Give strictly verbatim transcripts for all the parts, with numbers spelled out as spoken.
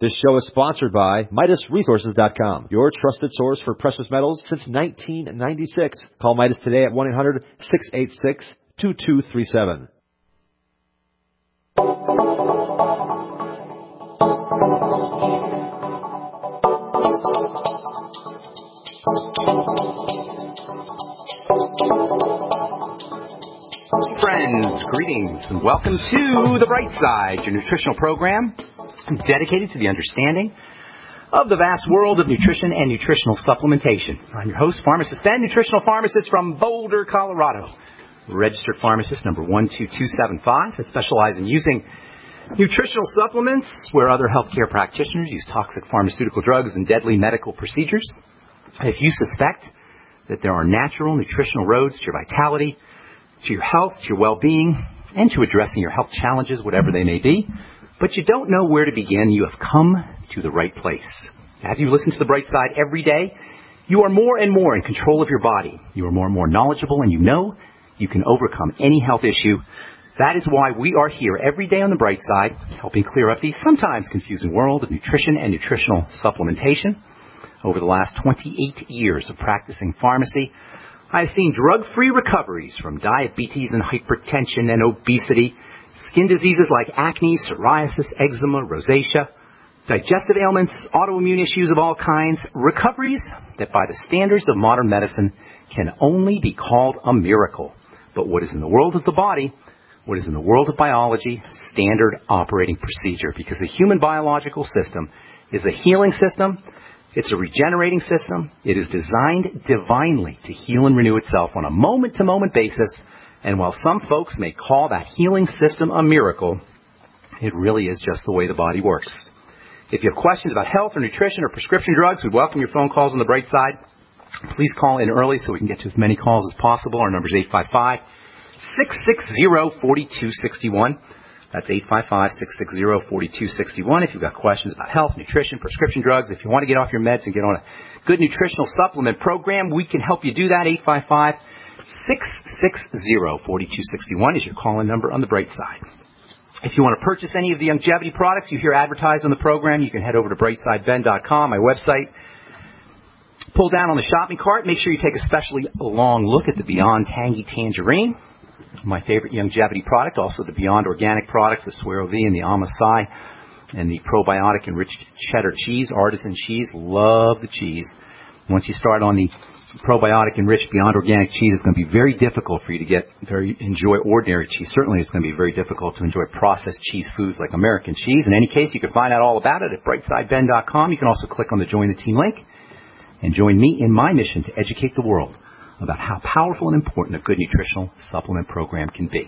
This show is sponsored by Midas Resources dot com, your trusted source for precious metals since nineteen ninety-six. Call Midas today at one eight hundred, six eight six, two two three seven. Friends, greetings, and welcome to The Bright Side, your nutritional program dedicated to the understanding of the vast world of nutrition and nutritional supplementation. I'm your host, Pharmacist Ben, nutritional pharmacist from Boulder, Colorado. Registered pharmacist number one two two seven five. I specialize in using nutritional supplements where other healthcare practitioners use toxic pharmaceutical drugs and deadly medical procedures. If you suspect that there are natural nutritional roads to your vitality, to your health, to your well-being, and to addressing your health challenges, whatever they may be, but you don't know where to begin, you have come to the right place. As you listen to The Bright Side every day, you are more and more in control of your body. You are more and more knowledgeable, and you know you can overcome any health issue. That is why we are here every day on The Bright Side, helping clear up the sometimes confusing world of nutrition and nutritional supplementation. Over the last twenty-eight years of practicing pharmacy, I've seen drug-free recoveries from diabetes and hypertension and obesity, skin diseases like acne, psoriasis, eczema, rosacea, digestive ailments, autoimmune issues of all kinds, recoveries that by the standards of modern medicine can only be called a miracle. But what is in the world of the body, what is in the world of biology, standard operating procedure, because the human biological system is a healing system. It's a regenerating system. It is designed divinely to heal and renew itself on a moment-to-moment basis. And while some folks may call that healing system a miracle, it really is just the way the body works. If you have questions about health or nutrition or prescription drugs, we welcome your phone calls on The Bright Side. Please call in early so we can get to as many calls as possible. Our number is eight five five, six six zero, four two six one. That's eight five five, six six zero, four two six one. If you've got questions about health, nutrition, prescription drugs, if you want to get off your meds and get on a good nutritional supplement program, we can help you do that. eight five five, six six zero, four two six one is your call-in number on The Bright Side. If you want to purchase any of the longevity products you hear advertised on the program, you can head over to bright side ben dot com, my website. Pull down on the shopping cart. Make sure you take a especially long look at the Beyond Tangy Tangerine, my favorite longevity product, also the Beyond Organic products, the Suero V and the Amasai, and the probiotic enriched cheddar cheese, artisan cheese. Love the cheese. Once you start on the probiotic enriched Beyond Organic cheese, it's going to be very difficult for you to get very enjoy ordinary cheese. Certainly it's going to be very difficult to enjoy processed cheese foods like American cheese. In any case, you can find out all about it at bright side ben dot com. You can also click on the Join the Team link and join me in my mission to educate the world about how powerful and important a good nutritional supplement program can be.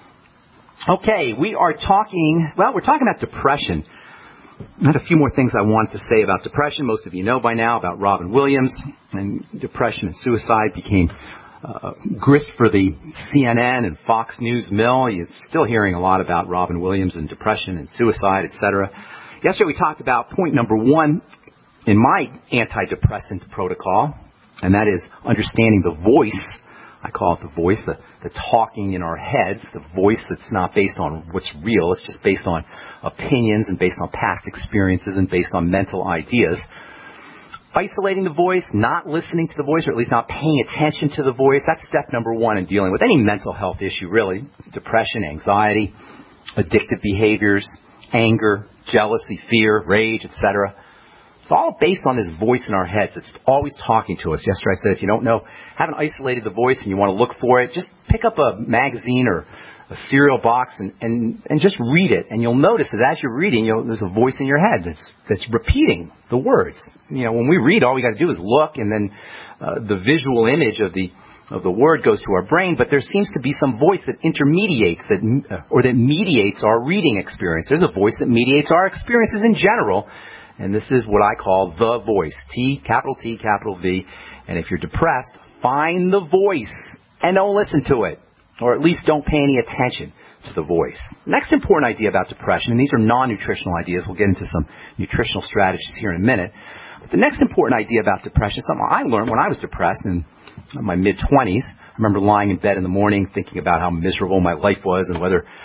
Okay, we are talking, well, we're talking about depression. I had a few more things I wanted to say about depression. Most of you know by now about Robin Williams, and depression and suicide became uh, grist for the C N N and Fox News mill. You're still hearing a lot about Robin Williams and depression and suicide, et cetera. Yesterday we talked about point number one in my antidepressant protocol, and that is understanding the voice. I call it the voice, the, the talking in our heads, the voice that's not based on what's real. It's just based on opinions and based on past experiences and based on mental ideas. Isolating the voice, not listening to the voice, or at least not paying attention to the voice, that's step number one in dealing with any mental health issue, really. Depression, anxiety, addictive behaviors, anger, jealousy, fear, rage, et cetera. It's all based on this voice in our heads. It's always talking to us. Yesterday I said if you don't know, haven't isolated the voice and you want to look for it, just pick up a magazine or a cereal box and, and, and just read it. And you'll notice that as you're reading, you'll, there's a voice in your head that's, that's repeating the words. You know, when we read, all we got to do is look, and then uh, the visual image of the of the word goes to our brain, but there seems to be some voice that intermediates that uh, or that mediates our reading experience. There's a voice that mediates our experiences in general. And this is what I call the voice. T, capital T, capital V. And if you're depressed, find the voice and don't listen to it. Or at least don't pay any attention to the voice. Next important idea about depression, and these are non-nutritional ideas. We'll get into some nutritional strategies here in a minute. But the next important idea about depression, something I learned when I was depressed in my mid-twenties. I remember lying in bed in the morning thinking about how miserable my life was and whether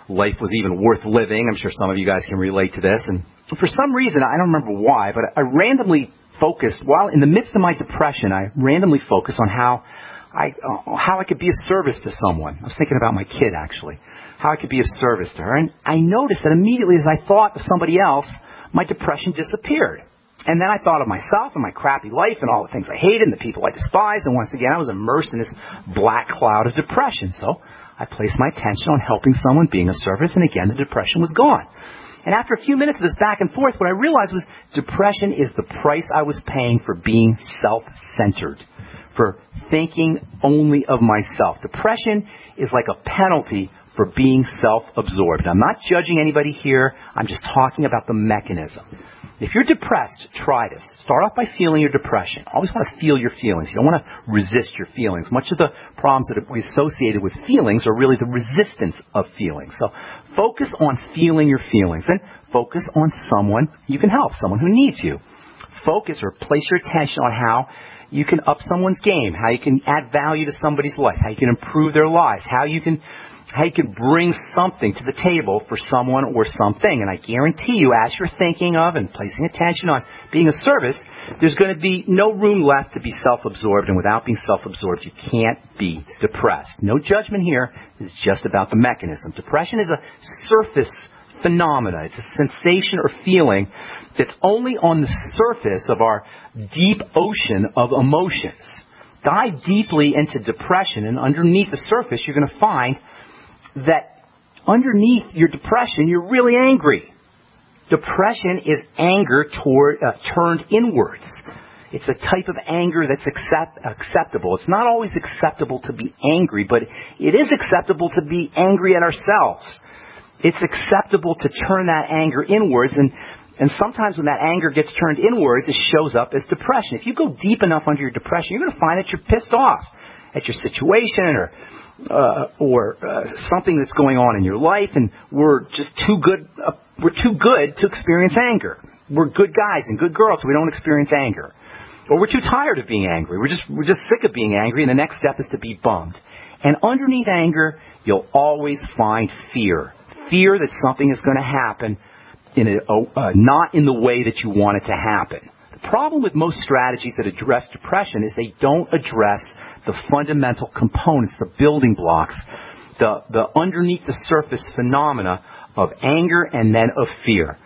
life was even worth living. I'm sure some of you guys can relate to this. And for some reason, I don't remember why, but I randomly focused, while in the midst of my depression, I randomly focused on how I uh, how I could be of service to someone. I was thinking about my kid, actually, how I could be of service to her. And I noticed that immediately as I thought of somebody else, my depression disappeared. And then I thought of myself and my crappy life and all the things I hated and the people I despised. And once again, I was immersed in this black cloud of depression. So I placed my attention on helping someone, being of service, and again, the depression was gone. And after a few minutes of this back and forth, what I realized was depression is the price I was paying for being self-centered, for thinking only of myself. Depression is like a penalty for being self-absorbed. I'm not judging anybody here. I'm just talking about the mechanism. If you're depressed, try this. Start off by feeling your depression. Always want to feel your feelings. You don't want to resist your feelings. Much of the problems that are associated with feelings are really the resistance of feelings. So focus on feeling your feelings and focus on someone you can help, someone who needs you. Focus or place your attention on how you can up someone's game, how you can add value to somebody's life, how you can improve their lives, how you can how you can bring something to the table for someone or something. And I guarantee you, as you're thinking of and placing attention on being of service, there's going to be no room left to be self-absorbed. And without being self-absorbed, you can't be depressed. No judgment here. It's just about the mechanism. Depression is a surface phenomena. It's a sensation or feeling that's only on the surface of our deep ocean of emotions. Dive deeply into depression, and underneath the surface, you're going to find that underneath your depression, you're really angry. Depression is anger toward, uh, turned inwards. It's a type of anger that's accept, acceptable. It's not always acceptable to be angry, but it is acceptable to be angry at ourselves. It's acceptable to turn that anger inwards, and, and sometimes when that anger gets turned inwards, it shows up as depression. If you go deep enough under your depression, you're going to find that you're pissed off at your situation or Uh, or uh, something that's going on in your life, and we're just too good. Uh, we're too good to experience anger. We're good guys and good girls, so we don't experience anger. Or we're too tired of being angry. We're just we're just sick of being angry, and the next step is to be bummed. And underneath anger, you'll always find fear. Fear that something is going to happen in a, uh, not in the way that you want it to happen. The problem with most strategies that address depression is they don't address the fundamental components, the building blocks, the, the underneath the surface phenomena of anger and then of fear.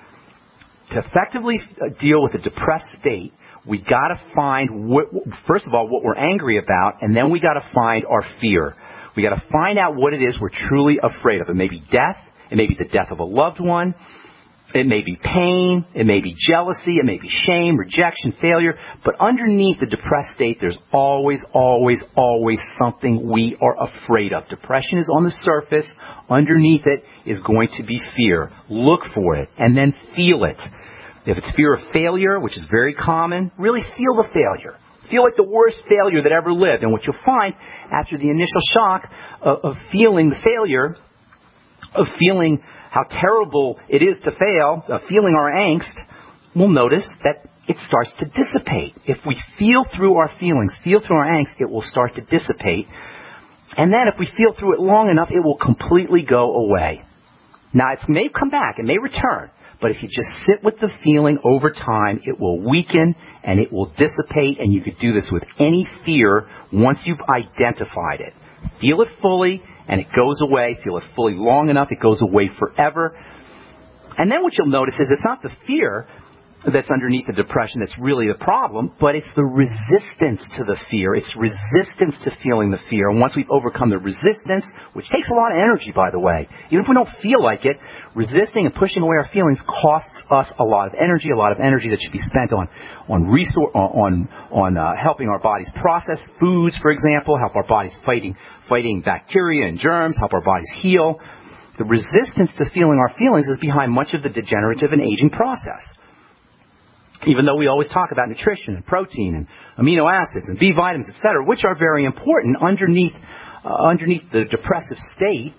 To effectively deal with a depressed state, we got to find, what, first of all, what we're angry about, and then we got to find our fear. We got to find out what it is we're truly afraid of. It may be death. It may be the death of a loved one. It may be pain, it may be jealousy, it may be shame, rejection, failure, but underneath the depressed state, there's always, always, always something we are afraid of. Depression is on the surface. Underneath it is going to be fear. Look for it and then feel it. If it's fear of failure, which is very common, really feel the failure. Feel like the worst failure that ever lived. And what you'll find after the initial shock of, of feeling the failure, of feeling how terrible it is to fail, uh, feeling our angst, we'll notice that it starts to dissipate. If we feel through our feelings, feel through our angst, it will start to dissipate. And then if we feel through it long enough, it will completely go away. Now, it may come back, it may return, but if you just sit with the feeling over time, it will weaken and it will dissipate, and you could do this with any fear once you've identified it. Feel it fully, and it goes away. Feel it fully long enough, it goes away forever. And then what you'll notice is it's not the fear that's underneath the depression that's really the problem, but it's the resistance to the fear. It's resistance to feeling the fear. And once we've overcome the resistance, which takes a lot of energy, by the way, even if we don't feel like it, resisting and pushing away our feelings costs us a lot of energy, a lot of energy that should be spent on on restore, on on uh, helping our bodies process foods, for example, help our bodies fighting fighting bacteria and germs, help our bodies heal. The resistance to feeling our feelings is behind much of the degenerative and aging process. Even though we always talk about nutrition and protein and amino acids and B vitamins, et cetera, which are very important, underneath uh, underneath the depressive state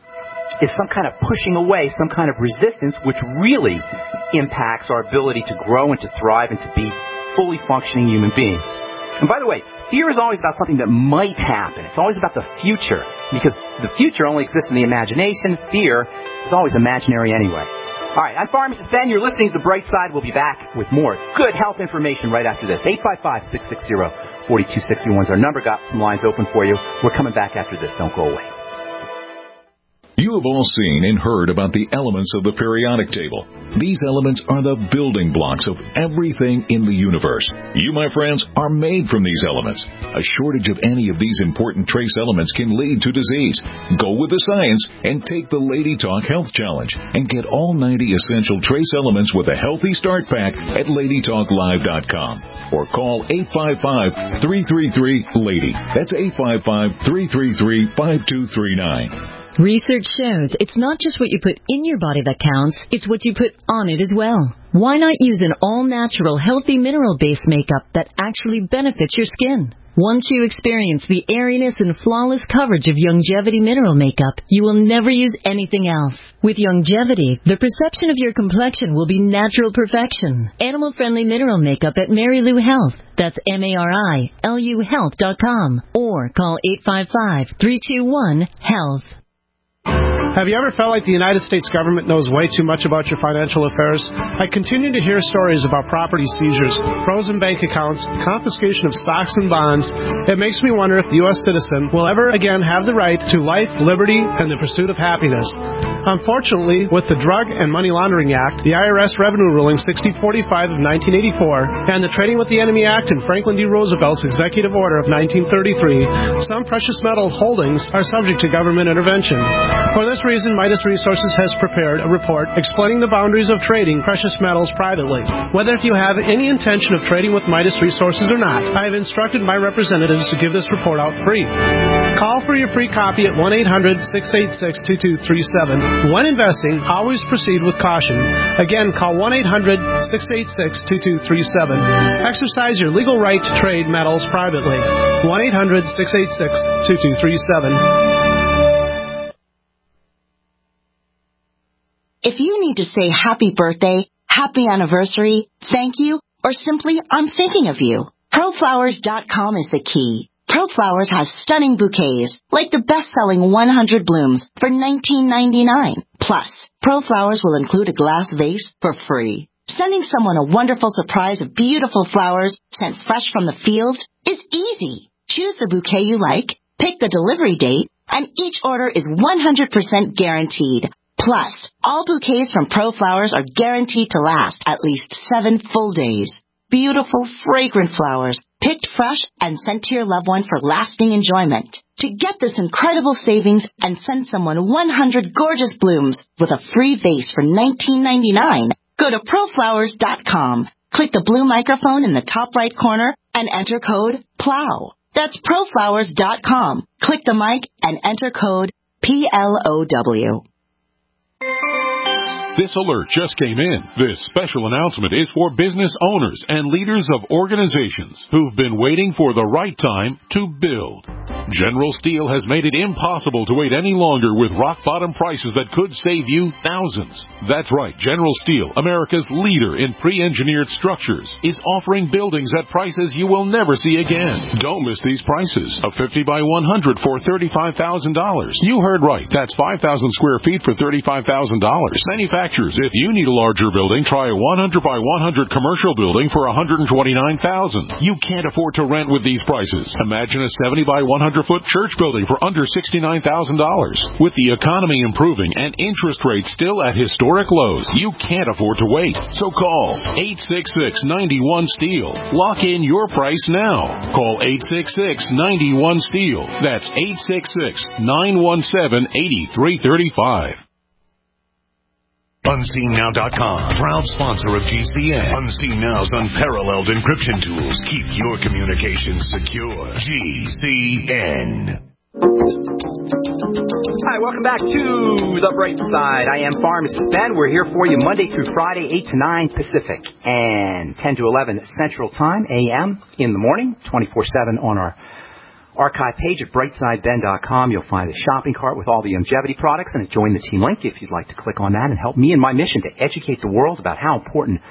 is some kind of pushing away, some kind of resistance, which really impacts our ability to grow and to thrive and to be fully functioning human beings. And by the way, fear is always about something that might happen. It's always about the future, because the future only exists in the imagination. Fear is always imaginary anyway. All right, I'm Pharmacist Ben. You're listening to The Bright Side. We'll be back with more good health information right after this. eight five five, six six zero, four two six one is our number. Got some lines open for you. We're coming back after this. Don't go away. You have all seen and heard about the elements of the periodic table. These elements are the building blocks of everything in the universe. You, my friends, are made from these elements. A shortage of any of these important trace elements can lead to disease. Go with the science and take the Lady Talk Health Challenge and get all ninety essential trace elements with a healthy start pack at lady talk live dot com or call eight five five, three three three, LADY. That's eight five five, three three three, five two three nine. Research shows it's not just what you put in your body that counts, it's what you put on it as well. Why not use an all-natural, healthy mineral-based makeup that actually benefits your skin? Once you experience the airiness and flawless coverage of Youngevity mineral makeup, you will never use anything else. With Youngevity, the perception of your complexion will be natural perfection. Animal-friendly mineral makeup at Mary Lou Health. That's M A R I L U health dot com. Or call eight five five, three two one, HEALTH. Have you ever felt like the United States government knows way too much about your financial affairs? I continue to hear stories about property seizures, frozen bank accounts, confiscation of stocks and bonds. It makes me wonder if the U S citizen will ever again have the right to life, liberty, and the pursuit of happiness. Unfortunately, with the Drug and Money Laundering Act, the I R S Revenue Ruling sixty forty-five of nineteen eighty-four, and the Trading with the Enemy Act and Franklin D. Roosevelt's Executive Order of nineteen thirty-three, some precious metal holdings are subject to government intervention. For this reason, Midas Resources has prepared a report explaining the boundaries of trading precious metals privately. Whether if you have any intention of trading with Midas Resources or not, I have instructed my representatives to give this report out free. Call for your free copy at one eight hundred, six eight six, two two three seven. When investing, always proceed with caution. Again, call one eight hundred, six eight six, two two three seven. Exercise your legal right to trade metals privately. one eight hundred, six eight six, two two three seven. If you need to say happy birthday, happy anniversary, thank you, or simply I'm thinking of you, pro flowers dot com is the key. ProFlowers has stunning bouquets, like the best-selling one hundred blooms for nineteen ninety-nine. Plus, ProFlowers will include a glass vase for free. Sending someone a wonderful surprise of beautiful flowers sent fresh from the field is easy. Choose the bouquet you like, pick the delivery date, and each order is one hundred percent guaranteed. Plus, all bouquets from ProFlowers are guaranteed to last at least seven full days. Beautiful, fragrant flowers, picked fresh and sent to your loved one for lasting enjoyment. To get this incredible savings and send someone one hundred gorgeous blooms with a free vase for nineteen ninety-nine, go to pro flowers dot com. Click the blue microphone in the top right corner and enter code PLOW. That's pro flowers dot com. Click the mic and enter code P L O W. This alert just came in. This special announcement is for business owners and leaders of organizations who've been waiting for the right time to build. General Steel has made it impossible to wait any longer with rock-bottom prices that could save you thousands. That's right. General Steel, America's leader in pre-engineered structures, is offering buildings at prices you will never see again. Don't miss these prices. A fifty by one hundred for thirty-five thousand dollars. You heard right. That's five thousand square feet for thirty-five thousand dollars. Manufacturers, if you need a larger building, try a one hundred by one hundred commercial building for one hundred twenty-nine thousand dollars. You can't afford to rent with these prices. Imagine a seventy by one hundred foot church building for under sixty-nine thousand dollars. With the economy improving and interest rates still at historic lows, you can't afford to wait. So call eight six six, nine one, STEEL. Lock in your price now. Call eight six six, nine one, STEEL. That's eight six six, nine one seven, eight three three five. Unseen Now dot com, proud sponsor of G C N. Unseen Now's unparalleled encryption tools keep your communications secure. G C N. Hi, welcome back to The Bright Side. I am Pharmacist Ben. We're here for you Monday through Friday, eight to nine Pacific and ten to eleven Central Time, A M in the morning, twenty-four seven on our archive page at bright side ben dot com. You'll find a shopping cart with all the Youngevity products and a Join the Team link if you'd like to click on that and help me in my mission to educate the world about how important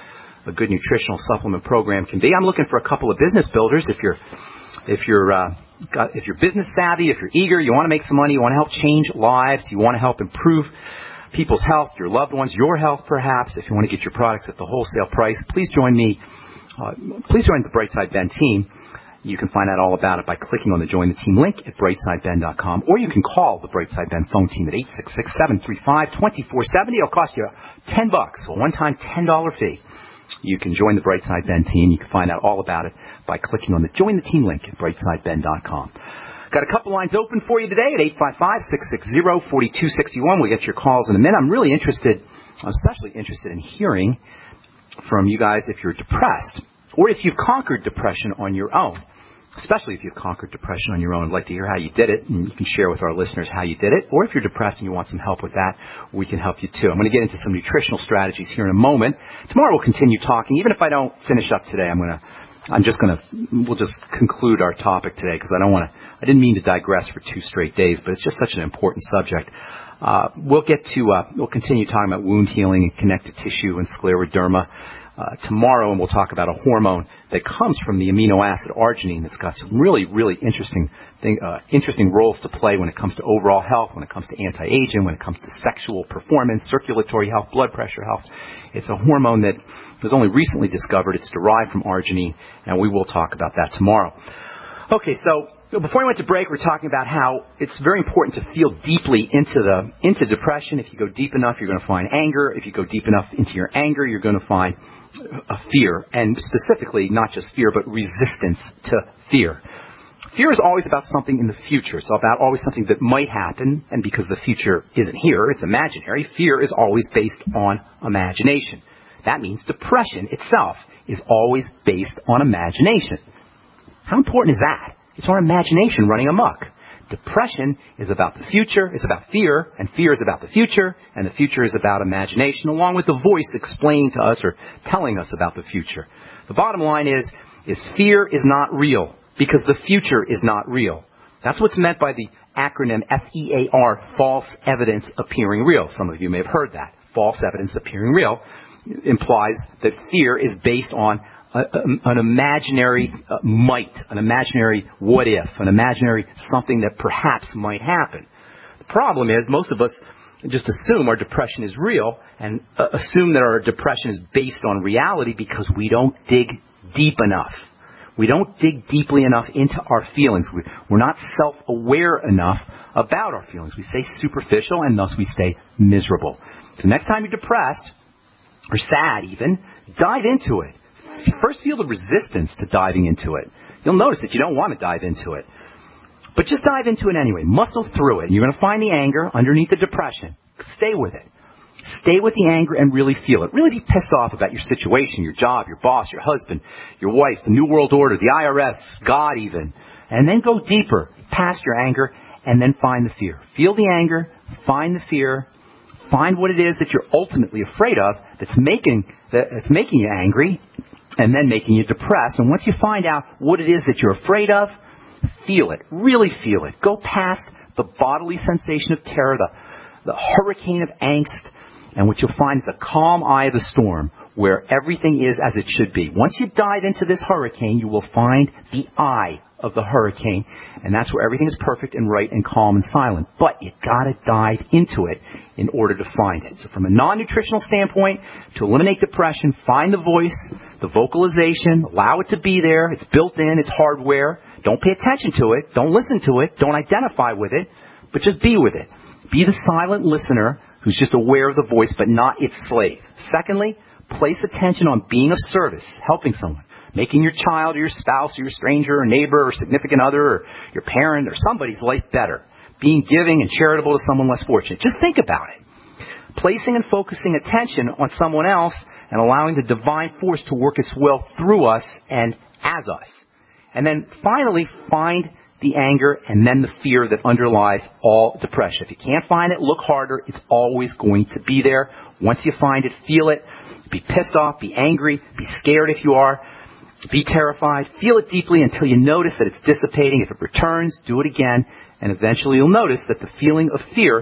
a good nutritional supplement program can be. I'm looking for a couple of business builders. If you're, if you're, uh, got, if you're business savvy, if you're eager, you want to make some money, you want to help change lives, you want to help improve people's health, your loved ones, your health perhaps. If you want to get your products at the wholesale price, please join me. Uh, please join the Brightside Ben team. You can find out all about it by clicking on the Join the Team link at brightside ben dot com, or you can call the Brightside Ben phone team at eight six six, seven three five, two four seven zero. It'll cost you ten bucks, a one-time ten dollar fee. You can join the Brightside Ben team. You can find out all about it by clicking on the Join the Team link at brightside ben dot com. Got a couple lines open for you today at eight five five, six six zero, four two six one. We'll get your calls in a minute. I'm really interested, especially interested in hearing from you guys if you're depressed or if you've conquered depression on your own. Especially if you've conquered depression on your own. I'd like to hear how you did it, and you can share with our listeners how you did it. Or if you're depressed and you want some help with that, we can help you too. I'm going to get into some nutritional strategies here in a moment. Tomorrow we'll continue talking. Even if I don't finish up today, I'm going to, I'm just going to, we'll just conclude our topic today because I don't want to, I didn't mean to digress for two straight days, but it's just such an important subject. Uh, we'll get to, uh, we'll continue talking about wound healing and connective tissue and scleroderma. Uh, tomorrow, and we'll talk about a hormone that comes from the amino acid arginine that's got some really, really interesting thing, uh, interesting roles to play when it comes to overall health, when it comes to anti-aging, when it comes to sexual performance, circulatory health, blood pressure health. It's a hormone that was only recently discovered. It's derived from arginine, and we will talk about that tomorrow. Okay, so before we went to break, we were talking about how it's very important to feel deeply into the into depression. If you go deep enough, you're going to find anger. If you go deep enough into your anger, you're going to find a fear, and specifically not just fear, but resistance to fear. Fear is always about something in the future. It's about always something that might happen, and because the future isn't here, it's imaginary. Fear is always based on imagination. That means depression itself is always based on imagination. How important is that? It's our imagination running amok. Depression is about the future, it's about fear, and fear is about the future, and the future is about imagination, along with the voice explaining to us or telling us about the future. The bottom line is, is fear is not real, because the future is not real. That's what's meant by the acronym F E A R, false evidence appearing real. Some of you may have heard that. False evidence appearing real implies that fear is based on A, a, an imaginary uh, might, an imaginary what if, an imaginary something that perhaps might happen. The problem is most of us just assume our depression is real and uh, assume that our depression is based on reality because we don't dig deep enough. We don't dig deeply enough into our feelings. We, we're not self-aware enough about our feelings. We stay superficial and thus we stay miserable. So next time you're depressed or sad even, dive into it. First, feel the resistance to diving into it. You'll notice that you don't want to dive into it. But just dive into it anyway. Muscle through it. You're going to find the anger underneath the depression. Stay with it. Stay with the anger and really feel it. Really be pissed off about your situation, your job, your boss, your husband, your wife, the New World Order, the I R S, God even. And then go deeper past your anger and then find the fear. Feel the anger. Find the fear. Find what it is that you're ultimately afraid of that's making, that's making you angry. And then making you depressed. And once you find out what it is that you're afraid of, feel it. Really feel it. Go past the bodily sensation of terror, the, the hurricane of angst, and what you'll find is a calm eye of the storm where everything is as it should be. Once you dive into this hurricane, you will find the eye of the hurricane, and that's where everything is perfect and right and calm and silent. But you gotta dive into it in order to find it. So from a non-nutritional standpoint, to eliminate depression, find the voice, the vocalization, allow it to be there. It's built in, it's hardware. Don't pay attention to it. Don't listen to it. Don't identify with it, but just be with it. Be the silent listener who's just aware of the voice, but not its slave. Secondly, place attention on being of service, helping someone. Making your child or your spouse or your stranger or neighbor or significant other or your parent or somebody's life better. Being giving and charitable to someone less fortunate. Just think about it. Placing and focusing attention on someone else and allowing the divine force to work its will through us and as us. And then finally, find the anger and then the fear that underlies all depression. If you can't find it, look harder. It's always going to be there. Once you find it, feel it. Be pissed off. Be angry. Be scared if you are. Be terrified. Feel it deeply until you notice that it's dissipating. If it returns, do it again. And eventually you'll notice that the feeling of fear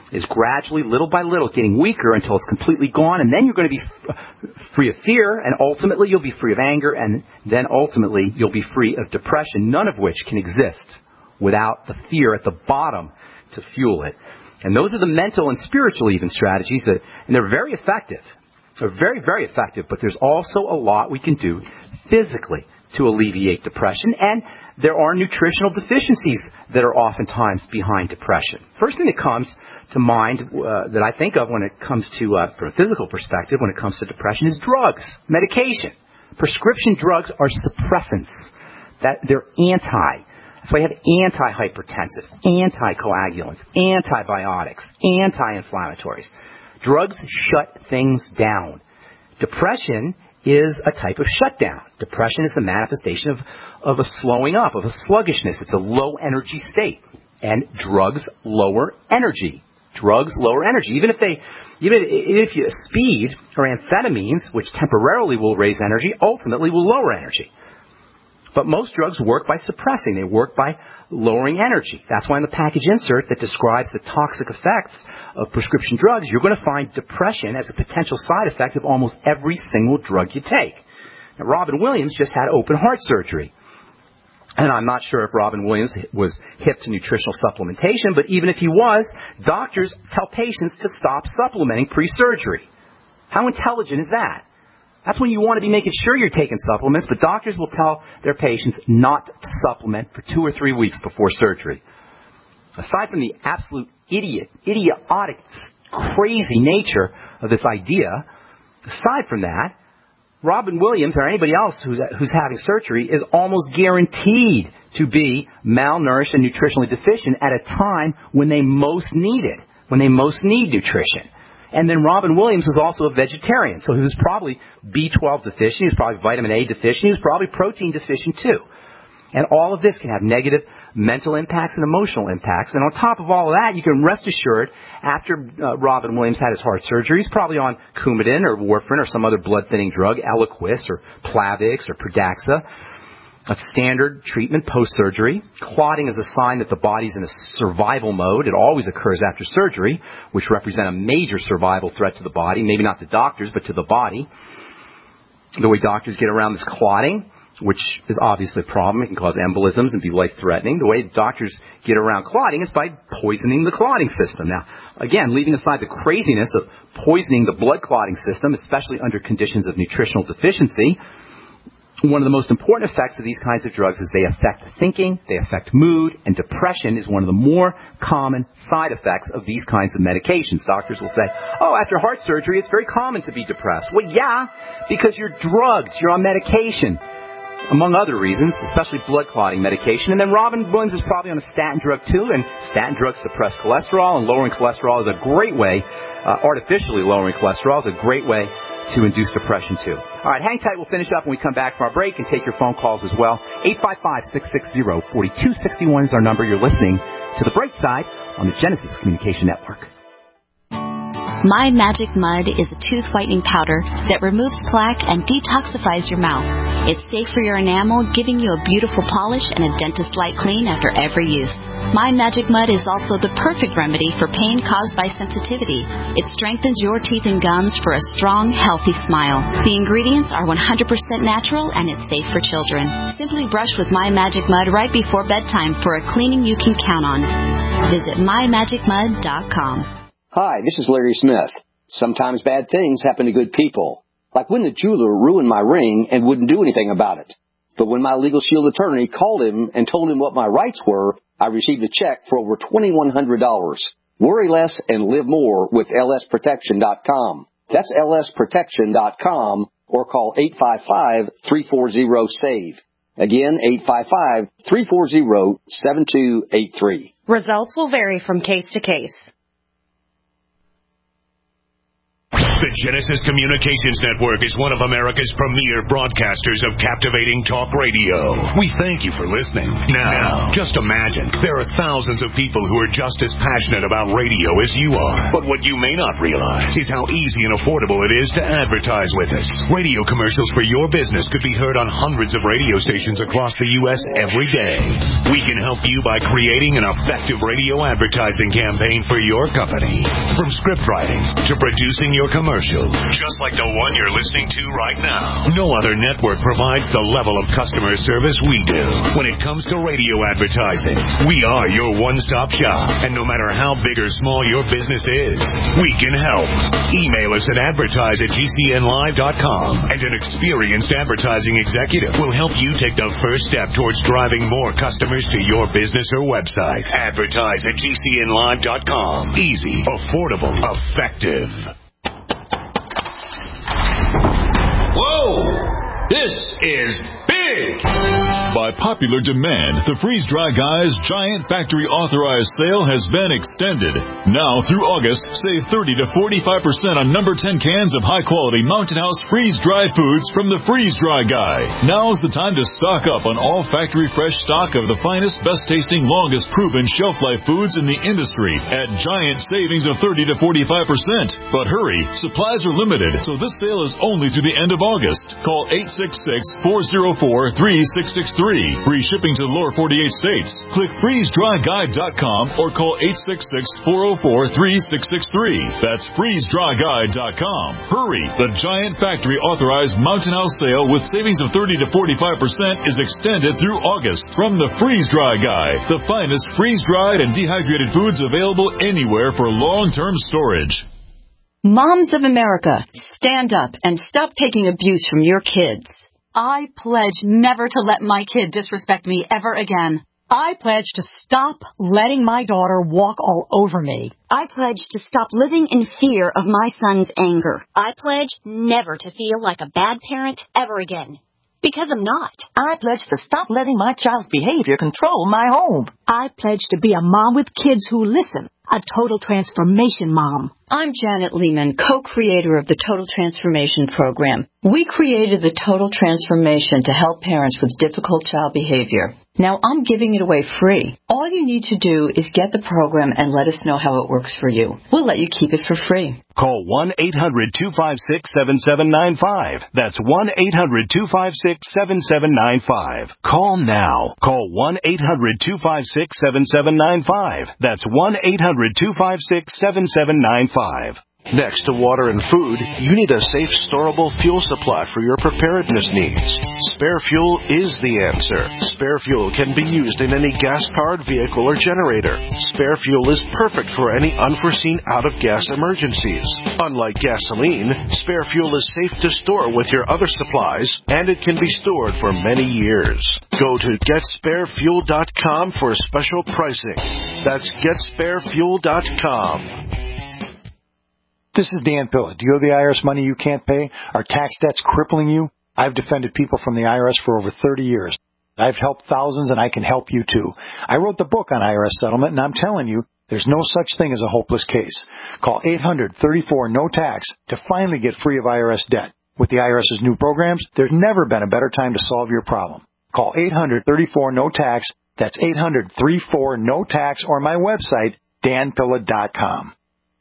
is gradually, little by little, getting weaker until it's completely gone, and then you're going to be f- free of fear, and ultimately you'll be free of anger, and then ultimately you'll be free of depression, none of which can exist without the fear at the bottom to fuel it. And those are the mental and spiritual even strategies, that, and they're very effective. They're very, very effective, but there's also a lot we can do physically to alleviate depression, and there are nutritional deficiencies that are oftentimes behind depression. First thing that comes to mind uh, that I think of when it comes to, uh, from a physical perspective, when it comes to depression is drugs, medication. Prescription drugs are suppressants. That they're anti. That's why you have antihypertensive, anticoagulants, antibiotics, anti-inflammatories. Drugs shut things down. Depression is a type of shutdown. Depression is the manifestation of, of a slowing up, of a sluggishness. It's a low energy state. And drugs lower energy. Drugs lower energy. Even if they, even if you, speed or amphetamines, which temporarily will raise energy, ultimately will lower energy. But most drugs work by suppressing. They work by lowering energy. That's why in the package insert that describes the toxic effects of prescription drugs, you're going to find depression as a potential side effect of almost every single drug you take. Now, Robin Williams just had open heart surgery. And I'm not sure if Robin Williams was hip to nutritional supplementation, but even if he was, doctors tell patients to stop supplementing pre-surgery. How intelligent is that? That's when you want to be making sure you're taking supplements, but doctors will tell their patients not to supplement for two or three weeks before surgery. Aside from the absolute idiot, idiotic, crazy nature of this idea, aside from that, Robin Williams or anybody else who's, who's having surgery is almost guaranteed to be malnourished and nutritionally deficient at a time when they most need it, when they most need nutrition. And then Robin Williams was also a vegetarian, so he was probably B twelve deficient, he was probably vitamin A deficient, he was probably protein deficient too. And all of this can have negative mental impacts and emotional impacts. And on top of all of that, you can rest assured, after uh, Robin Williams had his heart surgery, he's probably on Coumadin or warfarin or some other blood-thinning drug, Eliquis or Plavix or Pradaxa. A standard treatment post-surgery. Clotting is a sign that the body's in a survival mode. It always occurs after surgery, which represent a major survival threat to the body. Maybe not to doctors, but to the body. The way doctors get around this clotting, which is obviously a problem. It can cause embolisms and be life-threatening. The way doctors get around clotting is by poisoning the clotting system. Now, again, leaving aside the craziness of poisoning the blood clotting system, especially under conditions of nutritional deficiency, one of the most important effects of these kinds of drugs is they affect thinking, they affect mood, and depression is one of the more common side effects of these kinds of medications. Doctors will say, oh, after heart surgery, it's very common to be depressed. Well, yeah, because you're drugged, you're on medication, among other reasons, especially blood clotting medication. And then Robin Williams is probably on a statin drug too, and statin drugs suppress cholesterol, and lowering cholesterol is a great way, uh, artificially lowering cholesterol is a great way to induce depression too. All right, hang tight. We'll finish up when we come back from our break and take your phone calls as well. eight five five, six six zero, four two six one is our number. You're listening to The Bright Side on the Genesis Communication Network. My Magic Mud is a tooth whitening powder that removes plaque and detoxifies your mouth. It's safe for your enamel, giving you a beautiful polish and a dentist-like clean after every use. My Magic Mud is also the perfect remedy for pain caused by sensitivity. It strengthens your teeth and gums for a strong, healthy smile. The ingredients are one hundred percent natural and it's safe for children. Simply brush with My Magic Mud right before bedtime for a cleaning you can count on. Visit my magic mud dot com. Hi, this is Larry Smith. Sometimes bad things happen to good people. Like when the jeweler ruined my ring and wouldn't do anything about it. But when my Legal Shield attorney called him and told him what my rights were, I received a check for over twenty-one hundred dollars. Worry less and live more with L S protection dot com. That's L S protection dot com or call eight five five, three four zero, SAVE. Again, eight five five, three four zero, seven two eight three. Results will vary from case to case. The Genesis Communications Network is one of America's premier broadcasters of captivating talk radio. We thank you for listening. Now, just imagine, there are thousands of people who are just as passionate about radio as you are. But what you may not realize is how easy and affordable it is to advertise with us. Radio commercials for your business could be heard on hundreds of radio stations across the U S every day. We can help you by creating an effective radio advertising campaign for your company. From script writing to producing your commercial, just like the one you're listening to right now. No other network provides the level of customer service we do. When it comes to radio advertising, we are your one-stop shop. And no matter how big or small your business is, we can help. Email us at advertise at G C N live dot com, and an experienced advertising executive will help you take the first step towards driving more customers to your business or website. Advertise at G C N live dot com. Easy, affordable, effective. Whoa! This is big! By popular demand, the Freeze Dry Guy's giant factory authorized sale has been extended. Now through August, save thirty to forty-five percent on number ten cans of high quality Mountain House freeze dry foods from the Freeze Dry Guy. Now's the time to stock up on all factory fresh stock of the finest, best tasting, longest proven shelf life foods in the industry at giant savings of thirty to forty-five percent. But hurry, supplies are limited, so this sale is only through the end of August. Call eight six six, four oh four, three six six three. Free shipping to the lower forty-eight states. Click freeze dry guy dot com or call eight six six, four oh four, three six six three. That's freeze dry guy dot com. Hurry! The giant factory authorized Mountain House sale with savings of thirty to forty-five percent is extended through August from the Freeze Dry Guy, the finest freeze-dried and dehydrated foods available anywhere for long-term storage. Moms of America, stand up and stop taking abuse from your kids. I pledge never to let my kid disrespect me ever again. I pledge to stop letting my daughter walk all over me. I pledge to stop living in fear of my son's anger. I pledge never to feel like a bad parent ever again. Because I'm not. I pledge to stop letting my child's behavior control my home. I pledge to be a mom with kids who listen. A total transformation mom. I'm Janet Lehman, co-creator of the Total Transformation Program. We created the Total Transformation to help parents with difficult child behavior. Now I'm giving it away free. All you need to do is get the program and let us know how it works for you. We'll let you keep it for free. Call one eight hundred, two five six, seven seven nine five. That's one eight hundred, two five six, seven seven nine five. Call now. Call one eight hundred, two five six, seven seven nine five. That's one eight hundred, two five six, seven seven nine five. Next to water and food, you need a safe, storable fuel supply for your preparedness needs. Spare Fuel is the answer. Spare Fuel can be used in any gas-powered vehicle or generator. Spare Fuel is perfect for any unforeseen out-of-gas emergencies. Unlike gasoline, Spare Fuel is safe to store with your other supplies, and it can be stored for many years. Go to get spare fuel dot com for special pricing. That's get spare fuel dot com. This is Dan Pilla. Do you owe the I R S money you can't pay? Are tax debts crippling you? I've defended people from the I R S for over thirty years. I've helped thousands, and I can help you too. I wrote the book on I R S settlement, and I'm telling you, there's no such thing as a hopeless case. Call eight hundred, thirty-four, no tax to finally get free of I R S debt. With the IRS's new programs, there's never been a better time to solve your problem. Call eight hundred, thirty-four, no tax. That's eight hundred, thirty-four, no tax, or my website, dan pilla dot com.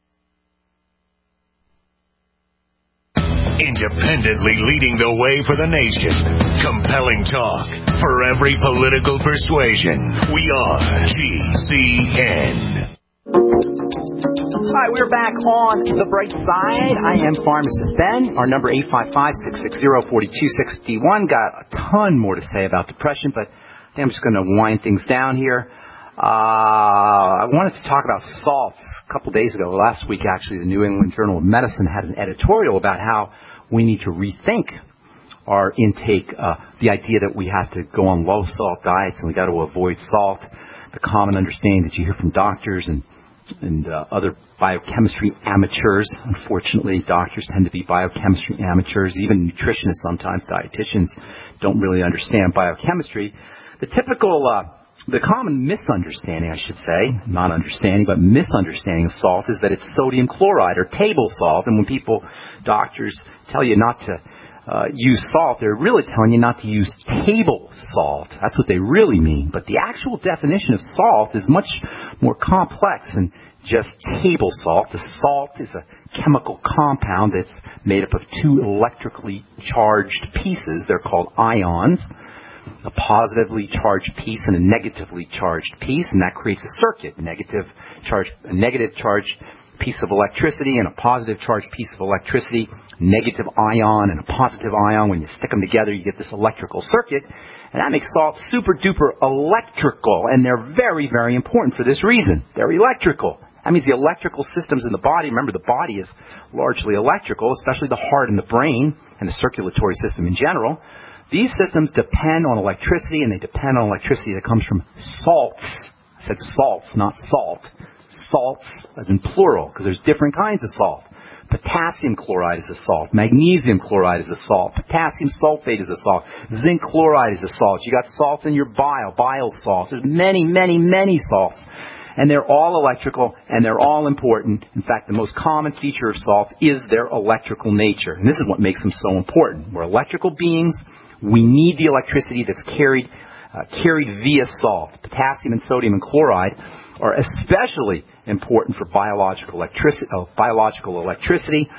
Independently leading the way for the nation. Compelling talk for every political persuasion. We are G C N. All right, we're back on The Bright Side. I am Pharmacist Ben. Our number eight five five, six six zero, four two six one. Got a ton more to say about depression, but I think I'm just going to wind things down here. Uh, I wanted to talk about salts a couple days ago. Last week, actually, the New England Journal of Medicine had an editorial about how we need to rethink our intake, uh, the idea that we have to go on low-salt diets and we got to avoid salt. The common understanding that you hear from doctors and and uh, other biochemistry amateurs. Unfortunately, doctors tend to be biochemistry amateurs. Even nutritionists, sometimes dietitians, don't really understand biochemistry. The typical uh, The common misunderstanding, I should say, not understanding, but misunderstanding of salt is that it's sodium chloride or table salt. And when people, doctors, tell you not to uh, use salt, they're really telling you not to use table salt. That's what they really mean. But the actual definition of salt is much more complex than just table salt. The salt is a chemical compound that's made up of two electrically charged pieces. They're called ions. A positively charged piece and a negatively charged piece, and that creates a circuit. Negative charge, a negative charged piece of electricity and a positive charged piece of electricity, negative ion and a positive ion. When you stick them together, you get this electrical circuit, and that makes salt super duper electrical, and they're very, very important for this reason. They're electrical. That means the electrical systems in the body, remember the body is largely electrical, especially the heart and the brain and the circulatory system in general. These systems depend on electricity, and they depend on electricity that comes from salts. I said salts, not salt. Salts, as in plural, because there's different kinds of salt. Potassium chloride is a salt. Magnesium chloride is a salt. Potassium sulfate is a salt. Zinc chloride is a salt. You got salts in your bile, bile salts. There's many, many, many salts. And they're all electrical, and they're all important. In fact, the most common feature of salts is their electrical nature. And this is what makes them so important. We're electrical beings. We need the electricity that's carried uh, carried via salt. Potassium and sodium and chloride are especially important for biological electricity. Uh, biological electricity.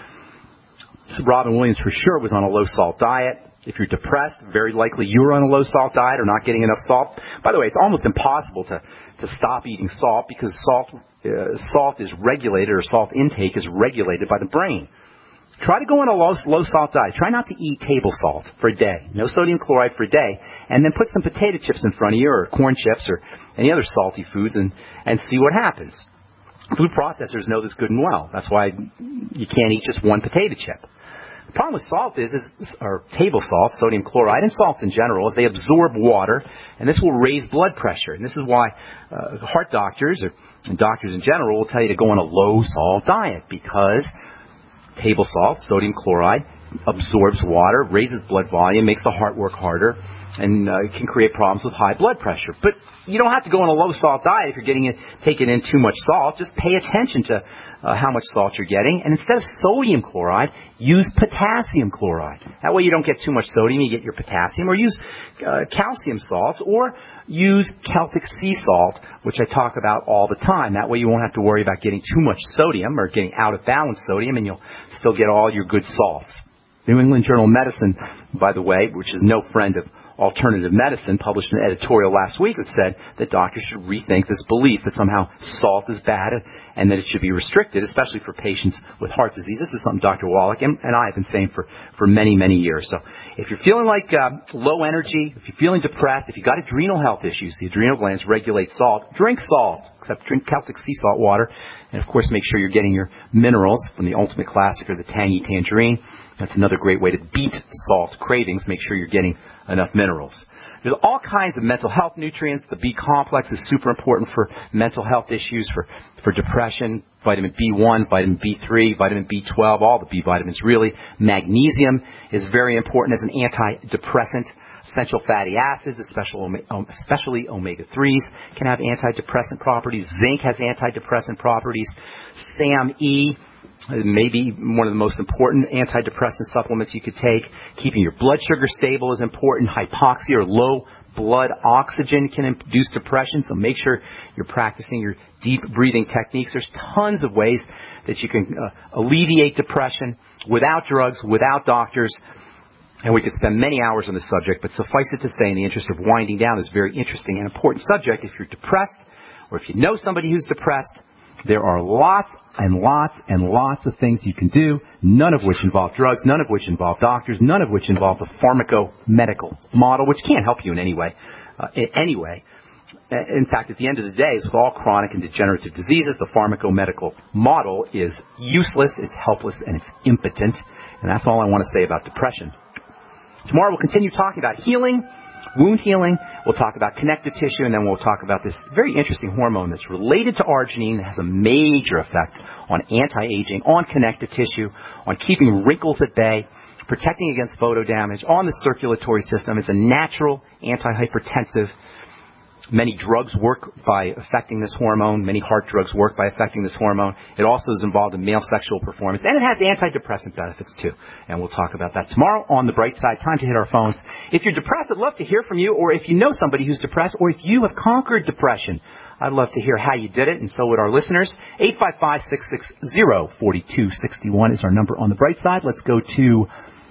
So Robin Williams for sure was on a low-salt diet. If you're depressed, very likely you're on a low-salt diet or not getting enough salt. By the way, it's almost impossible to, to stop eating salt because salt uh, salt is regulated, or salt intake is regulated by the brain. Try to go on a low, low salt diet. Try not to eat table salt for a day. No sodium chloride for a day. And then put some potato chips in front of you, or corn chips, or any other salty foods, and, and see what happens. Food processors know this good and well. That's why you can't eat just one potato chip. The problem with salt is, is or table salt, sodium chloride, and salts in general, is they absorb water, and this will raise blood pressure. And this is why uh, heart doctors, or and doctors in general, will tell you to go on a low-salt diet, because table salt, sodium chloride, absorbs water, raises blood volume, makes the heart work harder, and uh, can create problems with high blood pressure. But you don't have to go on a low-salt diet if you're getting it, taking in too much salt. Just pay attention to uh, how much salt you're getting. And instead of sodium chloride, use potassium chloride. That way you don't get too much sodium, you get your potassium. Or use uh, calcium salts, or use Celtic sea salt, which I talk about all the time. That way you won't have to worry about getting too much sodium or getting out of balance sodium, and you'll still get all your good salts. New England Journal of Medicine, by the way, which is no friend of alternative medicine, published an editorial last week that said that doctors should rethink this belief that somehow salt is bad and that it should be restricted, especially for patients with heart disease. This is something Doctor Wallach and, and I have been saying for, for many, many years. So if you're feeling like uh, low energy, if you're feeling depressed, if you've got adrenal health issues, the adrenal glands regulate salt, drink salt, except drink Celtic sea salt water. And, of course, make sure you're getting your minerals from the Ultimate Classic or the Tangy Tangerine. That's another great way to beat salt cravings. Make sure you're getting enough minerals. There's all kinds of mental health nutrients. The B complex is super important for mental health issues, for, for depression. Vitamin B one, vitamin B three, vitamin B twelve, all the B vitamins really. Magnesium is very important as an antidepressant. Essential fatty acids, especially omega threes, can have antidepressant properties. Zinc has antidepressant properties. S A M E, maybe one of the most important antidepressant supplements you could take. Keeping your blood sugar stable is important. Hypoxia or low blood oxygen can induce depression, so make sure you're practicing your deep breathing techniques. There's tons of ways that you can uh, alleviate depression without drugs, without doctors. And we could spend many hours on this subject, but suffice it to say, in the interest of winding down this very interesting and important subject, if you're depressed, or if you know somebody who's depressed, there are lots and lots and lots of things you can do, none of which involve drugs, none of which involve doctors, none of which involve the pharmaco-medical model, which can't help you in any way. Uh, in any way. In fact, at the end of the day, as with all chronic and degenerative diseases, the pharmaco-medical model is useless, it's helpless, and it's impotent. And that's all I want to say about depression. Tomorrow we'll continue talking about healing, wound healing. We'll talk about connective tissue, and then we'll talk about this very interesting hormone that's related to arginine that has a major effect on anti-aging, on connective tissue, on keeping wrinkles at bay, protecting against photo damage, on the circulatory system. It's a natural antihypertensive Many drugs work by affecting this hormone. Many heart drugs work by affecting this hormone. It also is involved in male sexual performance, and it has antidepressant benefits too. And we'll talk about that tomorrow on The Bright Side. Time to hit our phones. If you're depressed, I'd love to hear from you, or if you know somebody who's depressed, or if you have conquered depression, I'd love to hear how you did it, and so would our listeners. eight five five, six six zero, four two six one is our number on The Bright Side. Let's go to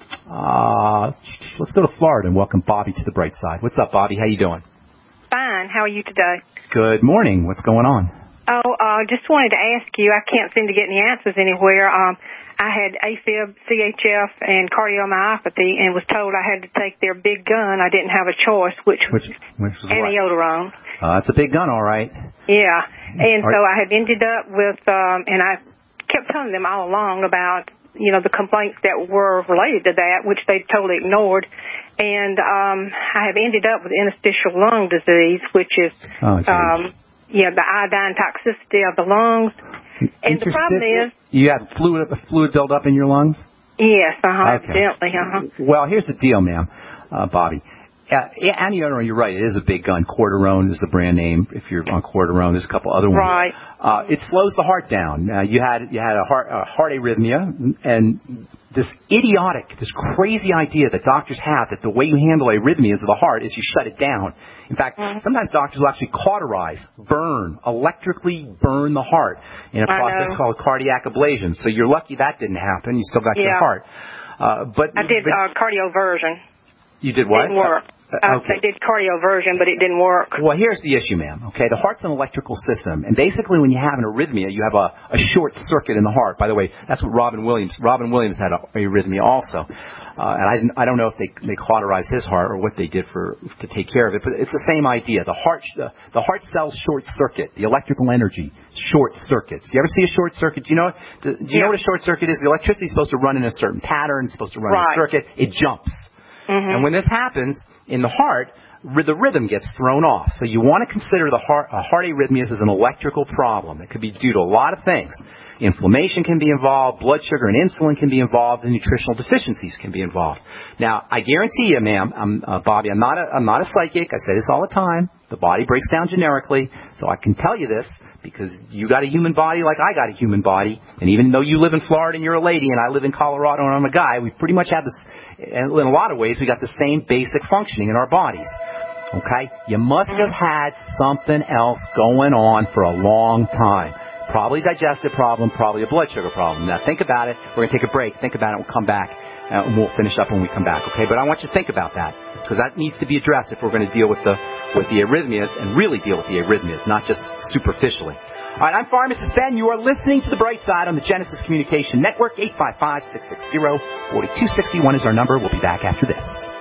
uh, let's go to Florida and welcome Bobby to The Bright Side. What's up, Bobby? How you doing? Fine. How are you today? Good morning. What's going on? Oh, uh, just wanted to ask you, I can't seem to get any answers anywhere. Um, I had AFib, C H F, and cardiomyopathy, and was told I had to take their big gun. I didn't have a choice, which, which, which was amiodarone. Uh, that's a big gun, all right. Yeah, and Are, so I had ended up with, um, and I kept telling them all along about, you know, the complaints that were related to that, which they totally ignored. And um, I have ended up with interstitial lung disease, which is, oh, um, yeah, the iodine toxicity of the lungs. And the problem is, you have fluid, fluid buildup in your lungs? Yes, uh-huh, okay. evidently, uh-huh. Well, here's the deal, ma'am, uh, Bobby. Uh, amiodarone, you're right, it is a big gun. Cortisone is the brand name. If you're on Cortisone, there's a couple other ones. Right. Uh, it slows the heart down. Uh, you had you had a heart, a heart arrhythmia, and this idiotic, this crazy idea that doctors have that the way you handle arrhythmias of the heart is you shut it down. In fact, mm-hmm. sometimes doctors will actually cauterize, burn, electrically burn the heart in a I process know. called cardiac ablation. So you're lucky that didn't happen. You still got yeah. your heart. Uh, but I did but, uh, cardioversion. You did what? It didn't work. Uh, okay. I did cardioversion, but it didn't work. Well, here's the issue, ma'am. Okay, the heart's an electrical system, and basically, when you have an arrhythmia, you have a, a short circuit in the heart. By the way, that's what Robin Williams. Robin Williams had a, a arrhythmia also, uh, and I didn't, I don't know if they they cauterized his heart or what they did for to take care of it, but it's the same idea. The heart the, the heart cells short circuit. The electrical energy short circuits. You ever see a short circuit? Do you know? Do, do you yeah. know what a short circuit is? The electricity is supposed to run in a certain pattern. It's supposed to run right. in a circuit. It jumps, mm-hmm. and when this happens in the heart, the rhythm gets thrown off. So you want to consider the heart, uh, heart arrhythmias as an electrical problem. It could be due to a lot of things. Inflammation can be involved, blood sugar and insulin can be involved, and nutritional deficiencies can be involved. Now, I guarantee you, ma'am, I'm, uh, Bobby, I'm not a, I'm not a psychic. I say this all the time. The body breaks down generically, so I can tell you this because you got a human body like I got a human body, and even though you live in Florida and you're a lady and I live in Colorado and I'm a guy, we pretty much have this, in a lot of ways, we got the same basic functioning in our bodies. Okay? You must have had something else going on for a long time. Probably a digestive problem, probably a blood sugar problem. Now think about it. We're going to take a break. Think about it. We'll come back, uh, and we'll finish up when we come back. Okay? But I want you to think about that because that needs to be addressed if we're going to deal with the with the arrhythmias and really deal with the arrhythmias, not just superficially. All right, I'm Pharmacist Ben. You are listening to The Bright Side on the Genesis Communication Network. eight five five, six six zero, four two six one is our number. We'll be back after this.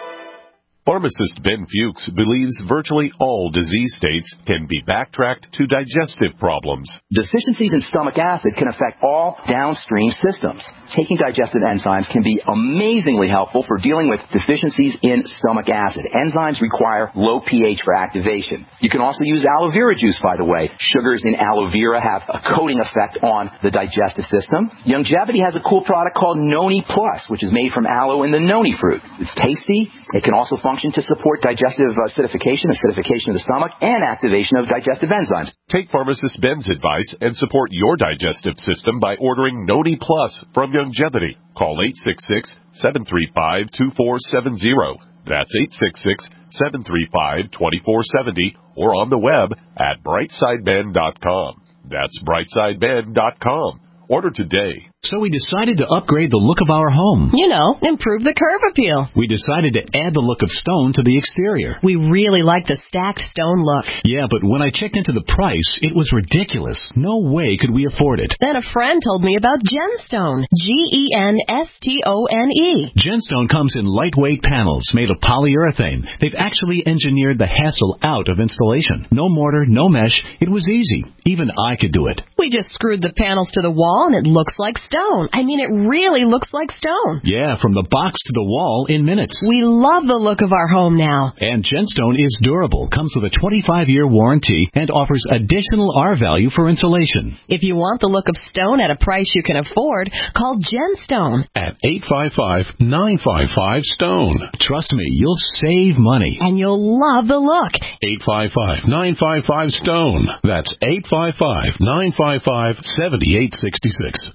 Pharmacist Ben Fuchs believes virtually all disease states can be backtracked to digestive problems. Deficiencies in stomach acid can affect all downstream systems. Taking digestive enzymes can be amazingly helpful for dealing with deficiencies in stomach acid. Enzymes require low pH for activation. You can also use aloe vera juice, by the way. Sugars in aloe vera have a coating effect on the digestive system. Youngevity has a cool product called Noni Plus, which is made from aloe and the noni fruit. It's tasty. It can also function to support digestive acidification, acidification of the stomach, and activation of digestive enzymes. Take Pharmacist Ben's advice and support your digestive system by ordering Noni Plus from Youngevity. Call eight six six, seven three five, two four seven zero. That's eight six six, seven three five, two four seven zero or on the web at brightside ben dot com. That's brightside ben dot com. Order today. So we decided to upgrade the look of our home. You know, improve the curve appeal. We decided to add the look of stone to the exterior. We really like the stacked stone look. Yeah, but when I checked into the price, it was ridiculous. No way could we afford it. Then a friend told me about Genstone. G E N S T O N E. Genstone comes in lightweight panels made of polyurethane. They've actually engineered the hassle out of installation. No mortar, no mesh. It was easy. Even I could do it. We just screwed the panels to the wall and it looks like stone. stone. I mean, it really looks like stone. Yeah, from the box to the wall in minutes. We love the look of our home now. And Gemstone is durable, comes with a twenty-five year warranty, and offers additional R value for insulation. If you want the look of stone at a price you can afford, call Gemstone at eight five five, nine five five, STONE. Trust me, you'll save money. And you'll love the look. eight five five, nine five five, STONE. That's eight five five, nine five five, seven eight six six.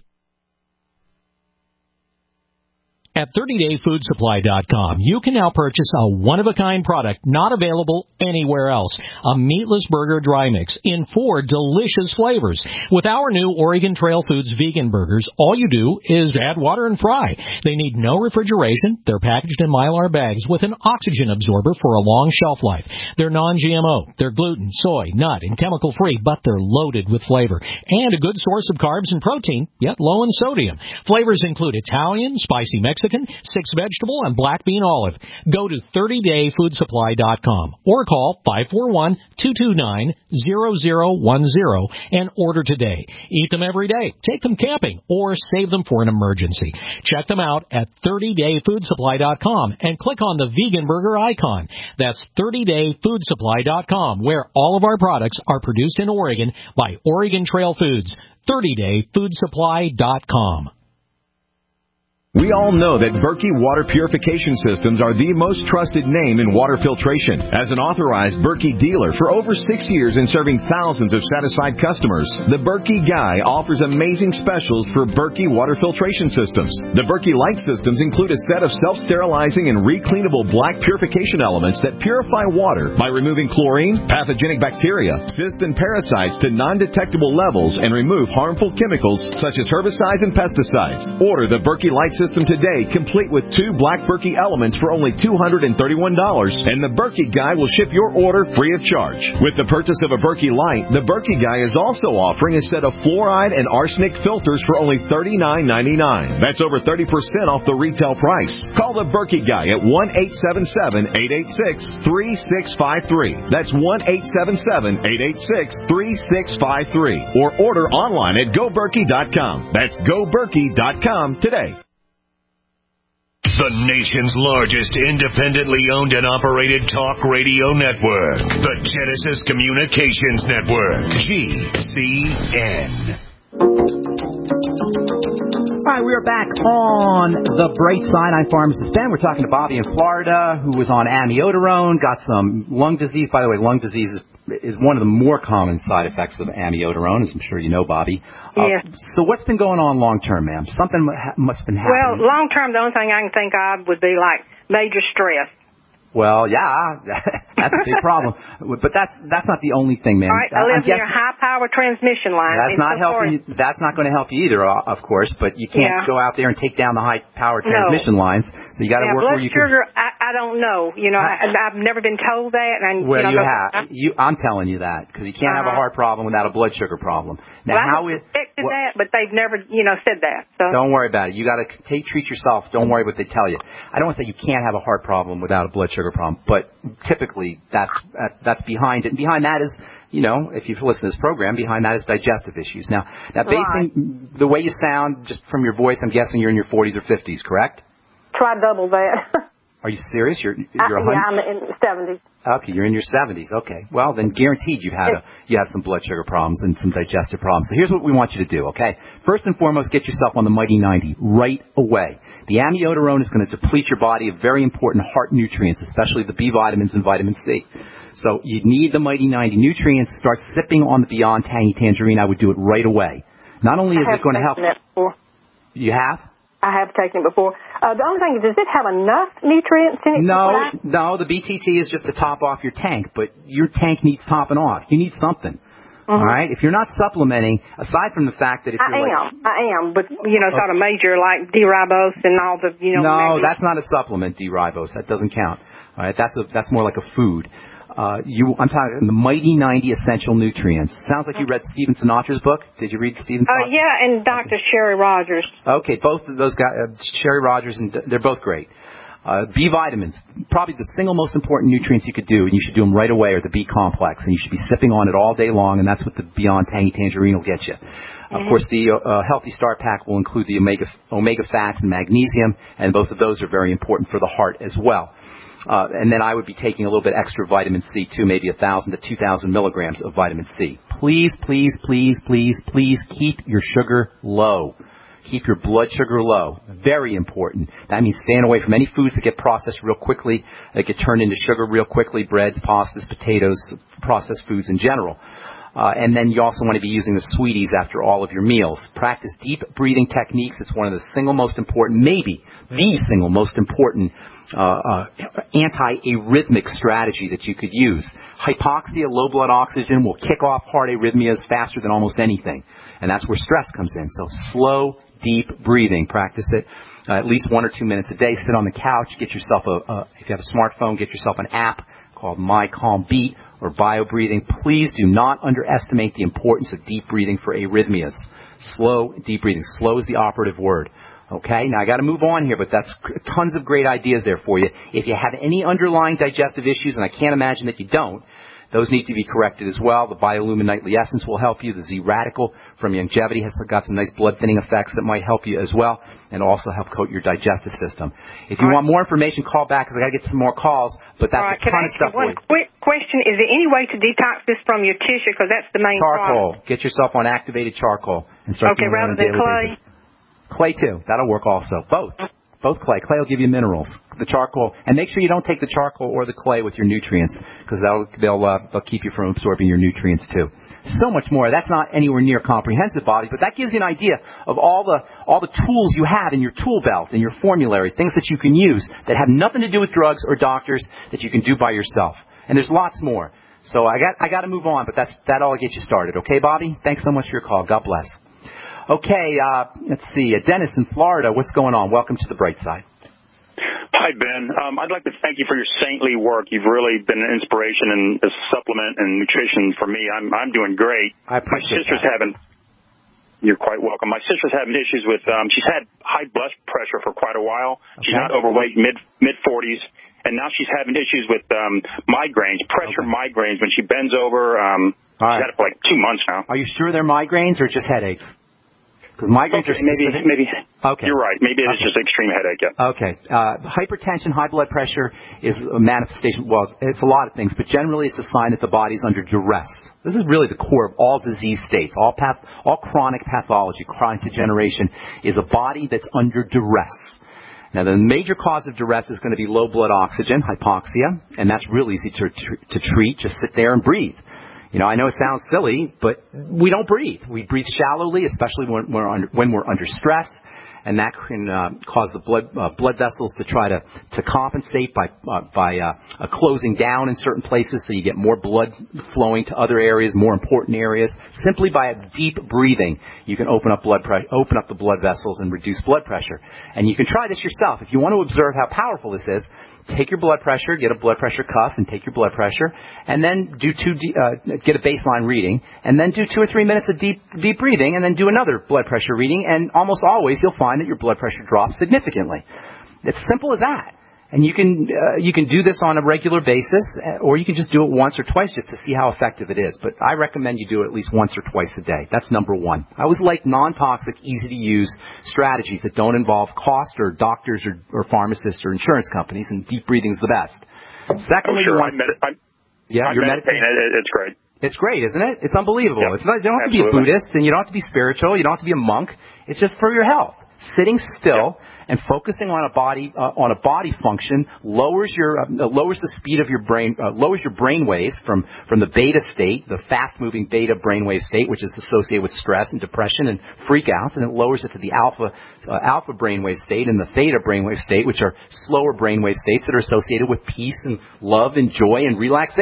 At thirty day food supply dot com, you can now purchase a one-of-a-kind product not available anywhere else. A meatless burger dry mix in four delicious flavors. With our new Oregon Trail Foods vegan burgers, all you do is add water and fry. They need no refrigeration. They're packaged in Mylar bags with an oxygen absorber for a long shelf life. They're non-G M O. They're gluten, soy, nut, and chemical-free, but they're loaded with flavor. And a good source of carbs and protein, yet low in sodium. Flavors include Italian, spicy Mexican, six vegetable, and black bean olive. Go to thirty day food supply dot com or call five four one, two two nine, zero zero one zero and order today. Eat them every day, take them camping, or save them for an emergency. Check them out at thirty day food supply dot com and click on the vegan burger icon. That's thirty day food supply dot com, where all of our products are produced in Oregon by Oregon Trail Foods. thirty day food supply dot com. We all know that Berkey Water Purification Systems are the most trusted name in water filtration. As an authorized Berkey dealer for over six years and serving thousands of satisfied customers, the Berkey Guy offers amazing specials for Berkey Water Filtration Systems. The Berkey Light Systems include a set of self-sterilizing and recleanable black purification elements that purify water by removing chlorine, pathogenic bacteria, cysts, and parasites to non-detectable levels and remove harmful chemicals such as herbicides and pesticides. Order the Berkey Light System today, complete with two black Berkey elements for only two hundred thirty-one dollars, and the Berkey Guy will ship your order free of charge. With the purchase of a Berkey Light, the Berkey Guy is also offering a set of fluoride and arsenic filters for only thirty-nine ninety-nine. That's over thirty percent off the retail price. Call the Berkey Guy at one eight seven seven, eight eight six, three six five three. That's one eight seven seven, eight eight six, three six five three. Or order online at go berkey dot com. That's go berkey dot com today. The nation's largest independently owned and operated talk radio network. The Genesis Communications Network. G C N. All right, we are back on the bright side. I'm Pharmacist Ben. We're talking to Bobby in Florida, who was on amiodarone, got some lung disease. By the way, lung disease is is one of the more common side effects of amiodarone, as I'm sure you know, Bobby. Uh, yes. So what's been going on long term, ma'am? Something ha- must have been happening. Well, long term, the only thing I can think of would be like major stress. Well, yeah, that's a big problem. But that's that's not the only thing, ma'am. All right, I live near high power transmission line. That's not so helping. You, that's not going to help you either, of course. But you can't yeah. go out there and take down the high power transmission no. lines. So you got to yeah, work blood where you sugar, can. I, I don't know. You know, I, I've never been told that. And well, you, know, you have. You, I'm telling you that because you can't uh-huh. have a heart problem without a blood sugar problem. Now, well, how I it? expected well, that, but they've never, you know, said that. So don't worry about it. You got to take treat yourself. Don't worry what they tell you. I don't want to say you can't have a heart problem without a blood sugar problem, but typically that's uh, that's behind it. And behind that is, you know, if you've listened to this program, behind that is digestive issues. Now, now, based right. on the way you sound, just from your voice, I'm guessing you're in your forties or fifties, correct? Try double that. Are you serious? You're you're I, one yeah, hundred? I'm in the seventies. Okay, you're in your seventies. Okay, well then, guaranteed you had a you had some blood sugar problems and some digestive problems. So here's what we want you to do. Okay, first and foremost, get yourself on the Mighty ninety right away. The amiodarone is going to deplete your body of very important heart nutrients, especially the B vitamins and vitamin C. So you need the Mighty ninety nutrients. Start sipping on the Beyond Tangy Tangerine. I would do it right away. Not only is it going to help. That before. You have? I have taken it before. Uh, the only thing is, does it have enough nutrients in it? No, no, the B T T is just to top off your tank, but your tank needs topping off. You need something. Mm-hmm. All right? If you're not supplementing, aside from the fact that if I you're am, like... I am, but, you know, sort of major, like D-ribose and all the, you know... No, that's not a supplement, D-ribose. That doesn't count. All right? That's a, that's more like a food. Uh, you, I'm talking the Mighty ninety Essential Nutrients. Sounds like you read Stephen Sinatra's book. Did you read Stephen Sinatra? Oh, uh, yeah, and Doctor Sherry Rogers. Okay, both of those guys, uh, Sherry Rogers, and they're both great. Uh, B vitamins, probably the single most important nutrients you could do, and you should do them right away, are the B complex, and you should be sipping on it all day long, and that's what the Beyond Tangy Tangerine will get you. Mm-hmm. Of course, the uh, Healthy Start Pack will include the omega omega fats and magnesium, and both of those are very important for the heart as well. Uh, and then I would be taking a little bit extra vitamin C too, maybe one thousand to two thousand milligrams of vitamin C. Please, please, please, please, please keep your sugar low. Keep your blood sugar low. Very important. That means staying away from any foods that get processed real quickly, that get turned into sugar real quickly, breads, pastas, potatoes, processed foods in general. Uh, and then you also want to be using the sweeties after all of your meals. Practice deep breathing techniques. It's one of the single most important, maybe the single most important uh, uh, anti-arrhythmic strategy that you could use. Hypoxia, low blood oxygen, will kick off heart arrhythmias faster than almost anything. And that's where stress comes in. So slow, deep breathing. Practice it uh, at least one or two minutes a day. Sit on the couch. Get yourself a, a, if you have a smartphone, get yourself an app called My Calm Beat or bio breathing. Please do not underestimate the importance of deep breathing for arrhythmias. Slow, deep breathing. Slow is the operative word. Okay, now I got to move on here, but that's tons of great ideas there for you. If you have any underlying digestive issues, and I can't imagine that you don't, those need to be corrected as well. The Biolumin Nightly Essence will help you. The Z-Radical from Youngevity has got some nice blood-thinning effects that might help you as well, and also help coat your digestive system. If you All want right. more information, call back, because I got to get some more calls, but that's All right. a ton Can I of stuff one for you. Quick question. Is there any way to detox this from your tissue, because that's the main charcoal. problem? Get yourself on activated charcoal and start okay, doing it on a daily clay? basis. Clay, too. That'll work also. Both. Both clay. Clay will give you minerals. The charcoal, and make sure you don't take the charcoal or the clay with your nutrients, because they'll they'll, uh, they'll keep you from absorbing your nutrients too. So much more. That's not anywhere near comprehensive, Bobby, but that gives you an idea of all the all the tools you have in your tool belt, in your formulary, things that you can use that have nothing to do with drugs or doctors, that you can do by yourself. And there's lots more. So I got I got to move on, but that's that'll get you started. Okay, Bobby? Thanks so much for your call. God bless. Okay, uh, let's see. Uh, Dennis in Florida, what's going on? Welcome to the bright side. Hi, Ben. Um, I'd like to thank you for your saintly work. You've really been an inspiration in a supplement and nutrition for me. I'm I'm doing great. I appreciate My sister's that. having. You're quite welcome. My sister's having issues with. Um, she's had high blood pressure for quite a while. Okay. She's not overweight, mid mid forties, and now she's having issues with um, migraines, pressure okay. migraines. When she bends over, um, she's right. had it for like two months now. Are you sure they're migraines or just headaches? Because migraines okay, are specific. maybe, maybe. Okay. You're right. Maybe it's okay. just extreme headache. Yeah. Okay. Uh, hypertension, high blood pressure is a manifestation. Well, it's, it's a lot of things, but generally it's a sign that the body's under duress. This is really the core of all disease states, all path, all chronic pathology, chronic degeneration is a body that's under duress. Now, the major cause of duress is going to be low blood oxygen, hypoxia, and that's real easy to to treat. Just sit there and breathe. You know, I know it sounds silly, but we don't breathe. We breathe shallowly, especially when we're under, when we're under stress, and that can uh, cause the blood uh, blood vessels to try to, to compensate by uh, by uh, uh, closing down in certain places, so you get more blood flowing to other areas, more important areas. Simply by deep breathing, you can open up blood pre- open up the blood vessels and reduce blood pressure. And you can try this yourself. If you want to observe how powerful this is, take your blood pressure, get a blood pressure cuff, and take your blood pressure, and then do two, uh, get a baseline reading, and then do two or three minutes of deep, deep breathing, and then do another blood pressure reading, and almost always you'll find that your blood pressure drops significantly. It's simple as that. And you can uh, you can do this on a regular basis, or you can just do it once or twice just to see how effective it is. But I recommend you do it at least once or twice a day. That's number one. I always like non-toxic, easy-to-use strategies that don't involve cost or doctors or, or pharmacists or insurance companies, and deep breathing is the best. Secondly, oh, sure. you want I'm med- I'm, yeah, I'm you're meditating. meditating. It's great. It's great, isn't it? It's unbelievable. Yeah, it's not, you don't have to absolutely. be a Buddhist, and you don't have to be spiritual. You don't have to be a monk. It's just for your health. Sitting still yeah. and focusing on a body uh, on a body function lowers your uh, lowers the speed of your brain uh, lowers your brain waves from from the beta state, the fast moving beta brainwave state, which is associated with stress and depression and freakouts, and it lowers it to the alpha uh, alpha brainwave state and the theta brainwave state, which are slower brainwave states that are associated with peace and love and joy and relaxation.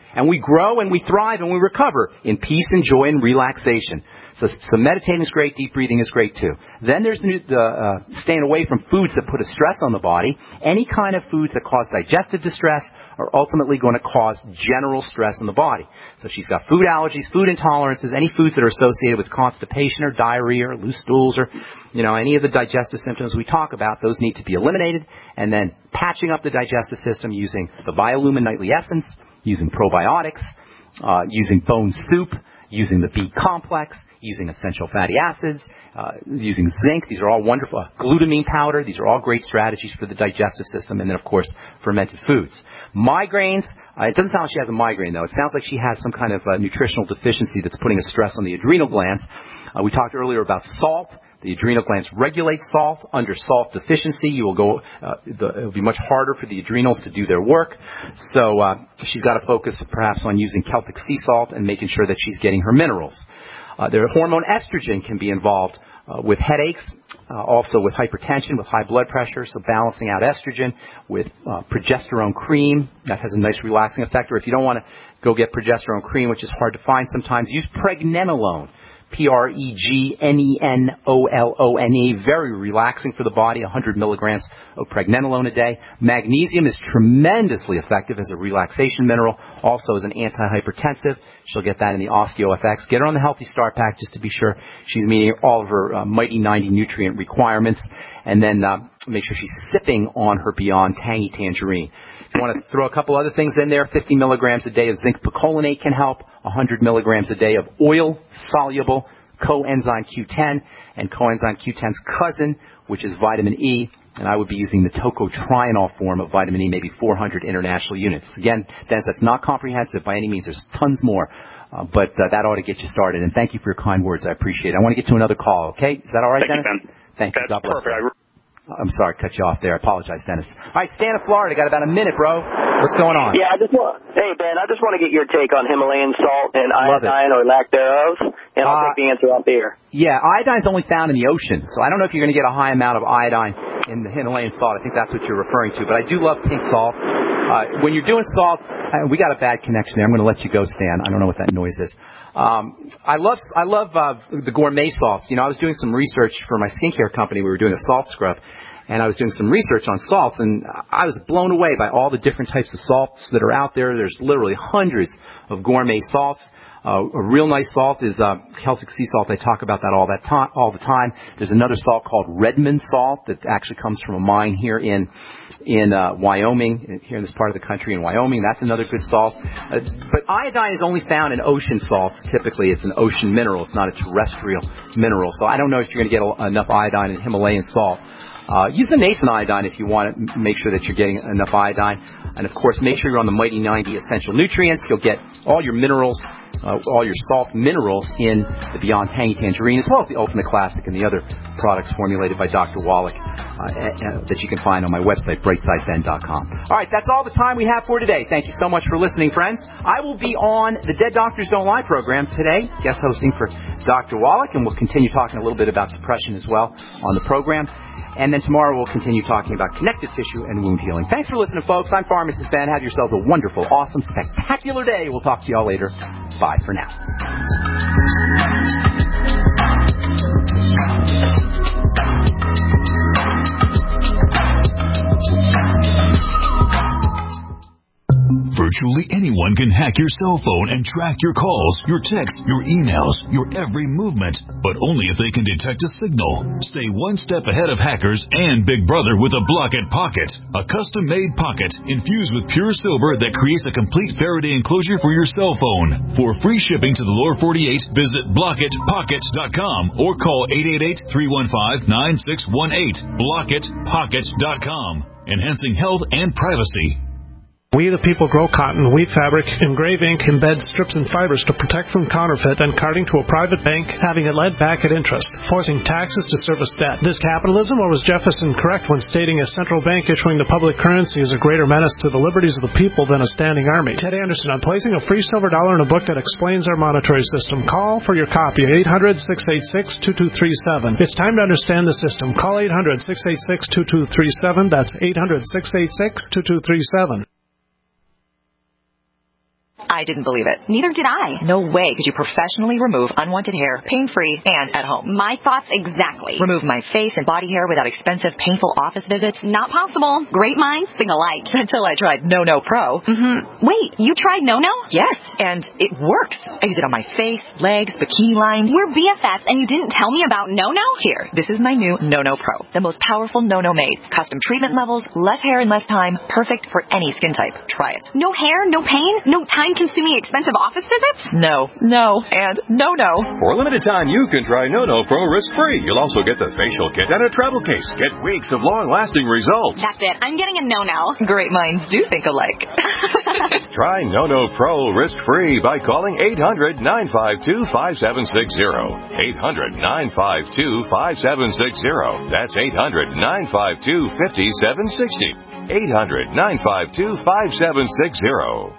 And we grow and we thrive and we recover in peace and joy and relaxation. So, so meditating is great. Deep breathing is great too. Then there's the, the uh, staying away from foods that put a stress on the body. Any kind of foods that cause digestive distress are ultimately going to cause general stress in the body. So she's got food allergies, food intolerances, any foods that are associated with constipation or diarrhea or loose stools or, you know, any of the digestive symptoms we talk about, those need to be eliminated. And then patching up the digestive system using the Biolumin Nightly Essence, using probiotics, uh, using bone soup, using the B complex, using essential fatty acids, uh, using zinc. These are all wonderful. Glutamine powder. These are all great strategies for the digestive system. And then, of course, fermented foods. Migraines. Uh, it doesn't sound like she has a migraine, though. It sounds like she has some kind of uh, nutritional deficiency that's putting a stress on the adrenal glands. Uh, we talked earlier about salt. The adrenal glands regulate salt. Under salt deficiency, you will go. Uh, the, it'll be much harder for the adrenals to do their work. So uh, she's got to focus perhaps on using Celtic sea salt and making sure that she's getting her minerals. Uh, their hormone estrogen can be involved uh, with headaches, uh, also with hypertension, with high blood pressure. So balancing out estrogen with uh, progesterone cream that has a nice relaxing effect. Or if you don't want to go get progesterone cream, which is hard to find sometimes, use pregnenolone. P R E G N E N O L O N E, very relaxing for the body, one hundred milligrams of pregnenolone a day. Magnesium is tremendously effective as a relaxation mineral, also as an antihypertensive. She'll get that in the OsteoFX. Get her on the Healthy Start Pack just to be sure she's meeting all of her uh, Mighty ninety nutrient requirements. And then uh, make sure she's sipping on her Beyond Tangy Tangerine. If you want to throw a couple other things in there, fifty milligrams a day of zinc picolinate can help, one hundred milligrams a day of oil-soluble coenzyme Q ten, and coenzyme Q ten's cousin, which is vitamin E. And I would be using the tocotrienol form of vitamin E, maybe four hundred international units. Again, Dennis, that's not comprehensive by any means. There's tons more. Uh, but uh, that ought to get you started. And thank you for your kind words. I appreciate it. I want to get to another call, okay? Is that all right, thank Dennis? You, Ben. Thank you. That's God bless perfect. you. I'm sorry to cut you off there. I apologize, Dennis. All right, Stan of Florida. Got about a minute, bro. What's going on? Yeah, I just want. Hey, Ben, I just want to get your take on Himalayan salt and iodine or lack thereof, and I'll uh, take the answer off the air. Yeah, iodine is only found in the ocean, so I don't know if you're going to get a high amount of iodine in the Himalayan salt. I think that's what you're referring to, but I do love pink salt. Uh, when you're doing salt, uh, we got a bad connection there. I'm going to let you go, Stan. I don't know what that noise is. Um, I love I love uh, the gourmet salts. You know, I was doing some research for my skincare company. We were doing a salt scrub, and I was doing some research on salts, and I was blown away by all the different types of salts that are out there. There's literally hundreds of gourmet salts. Uh, a real nice salt is uh, Celtic sea salt. I talk about that all that time, all the time. There's another salt called Redmond salt that actually comes from a mine here in in uh, Wyoming, here in this part of the country in Wyoming. That's another good salt. Uh, but iodine is only found in ocean salts. Typically, it's an ocean mineral. It's not a terrestrial mineral. So I don't know if you're going to get a, enough iodine in Himalayan salt. Uh, use the nascent iodine if you want to make sure that you're getting enough iodine. And, of course, make sure you're on the Mighty ninety Essential Nutrients. You'll get all your minerals, uh, all your salt minerals in the Beyond Tangy Tangerine, as well as the Ultimate Classic and the other products formulated by Doctor Wallach uh, uh, that you can find on my website, brightside ben dot com. All right, that's all the time we have for today. Thank you so much for listening, friends. I will be on the Dead Doctors Don't Lie program today, guest hosting for Doctor Wallach, and we'll continue talking a little bit about depression as well on the program. And then tomorrow we'll continue talking about connective tissue and wound healing. Thanks for listening, folks. I'm Pharmacist Ben. Have yourselves a wonderful, awesome, spectacular day. We'll talk to you all later. Bye for now. Virtually anyone can hack your cell phone and track your calls, your texts, your emails, your every movement, but only if they can detect a signal. Stay one step ahead of hackers and Big Brother with a Blockit Pocket, a custom-made pocket infused with pure silver that creates a complete Faraday enclosure for your cell phone. For free shipping to the lower forty-eight, visit blockit pocket dot com or call eight eight eight, three one five, nine six one eight. blockit pocket dot com, enhancing health and privacy. We the people grow cotton, weave fabric, engrave ink, embed strips and fibers to protect from counterfeit and carting to a private bank, having it led back at interest, forcing taxes to service debt. This capitalism, or was Jefferson correct when stating a central bank issuing the public currency is a greater menace to the liberties of the people than a standing army? Ted Anderson, I'm placing a free silver dollar in a book that explains our monetary system. Call for your copy at eight hundred, six eight six, two two three seven. It's time to understand the system. Call eight hundred, six eight six, two two three seven. That's eight hundred, six eight six, two two three seven. I didn't believe it. Neither did I. No way could you professionally remove unwanted hair, pain-free, and at home. My thoughts exactly. Remove my face and body hair without expensive, painful office visits? Not possible. Great minds think alike. Until I tried No No Pro. Mm-hmm. Wait, you tried No No? Yes, and it works. I use it on my face, legs, bikini line. We're B F Fs, and you didn't tell me about No No? Here, this is my new No No Pro. The most powerful No No made. Custom treatment levels, less hair in less time, perfect for any skin type. Try it. No hair, no pain, no time-consuming expensive office visits? No, no, and no no. For a limited time, you can try No No Pro risk-free. You'll also get the facial kit and a travel case. Get weeks of long-lasting results. That's it. I'm getting a No No. Great minds do think alike. Try No No Pro risk-free by calling eight hundred, nine five two, five seven six zero. eight hundred, nine five two, five seven six zero. That's eight hundred, nine five two, five seven six zero. eight hundred, nine five two, five seven six zero.